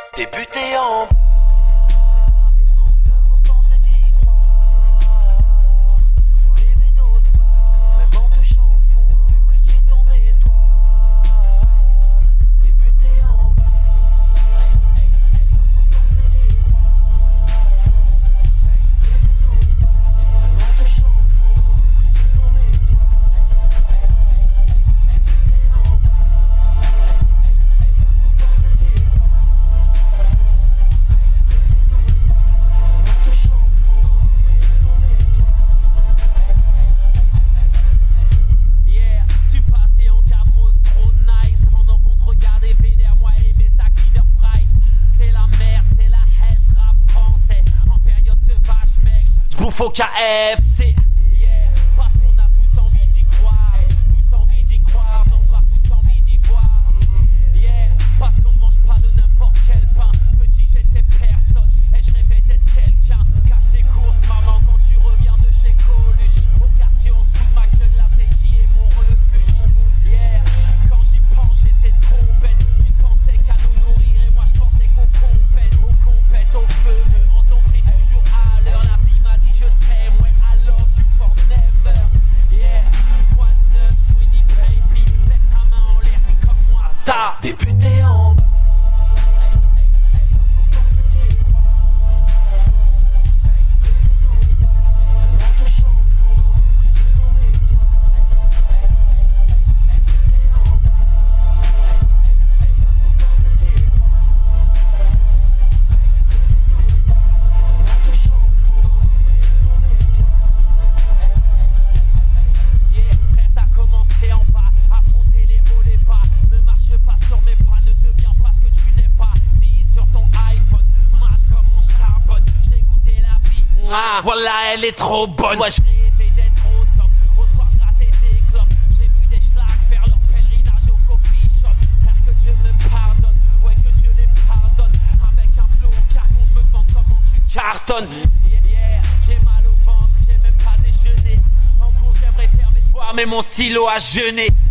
Débuter en bas. L'important c'est d'y croire. Rêver d'autre part. Même en touchant le fond, fais briller ton étoile. Débuter en bas. L'important c'est d'y croire. Rêver d'autre part. Même en touchant le fond, fais briller ton étoile. Débuter en bas. L'important c'est d'y croire. Yeah, tu passais en camos trop nice. Pendant qu'on te regardait vénère, moi et mes sacs leader price. C'est la merde, c'est la hesse rap français. En période de vache maigre, j'bouffe au KFC. Yeah, parce qu'on a tous envie d'y croire. Tous envie d'y croire, dans le noir, tous envie d'y voir. Yeah, parce qu'on ne mange pas de n'importe quel pain. Petit j'étais personne, et je rêvais d'être quelqu'un. Cache tes courses maman quand tu reviens de chez Coluche. Au quartier en dessous de ma gueule là c'est qui est mon refuge. Yeah, quand j'y pense j'étais trop bête. Tu pensais qu'à nous nourrir et moi je pensais qu'aux compètes. Au feu, on s'en prie toujours à l'heure. La vie m'a dit je t'aime, ouais I love you for never. Yeah, quoi de neuf, Winnie baby. Lève ta main en l'air si comme moi t'as Débuter en bas. L'important c'est d'y croire. Rêver d'autre part. Même en touchant le fond, fais briller ton étoile. Débuter en bas. L'important c'est d'y croire. Rêver d'autre part. Même en touchant le fond, fais briller ton étoile. Yeah, frère, t'as commencé en bas, affronter les hauts, les bas. Ne marche pas sur mes pas, ne deviens pas ce que tu n'es pas. Vis sur ton iPhone, mat comme on charbonne. J'ai goûté la vie, ah, voilà, elle est trop bonne. Moi, je rêvais d'être au top, au square, je grattais des clopes. J'ai vu des schlags faire leur pèlerinage au coffee shop. Frère, que Dieu me pardonne, ouais, que Dieu les pardonne. Avec un flow en carton, je me demande comment tu cartonnes. Yeah, j'ai mal au ventre, j'ai même pas déjeuné. En cours, j'aimerais faire mes devoirs, mais mon stylo a jeûné.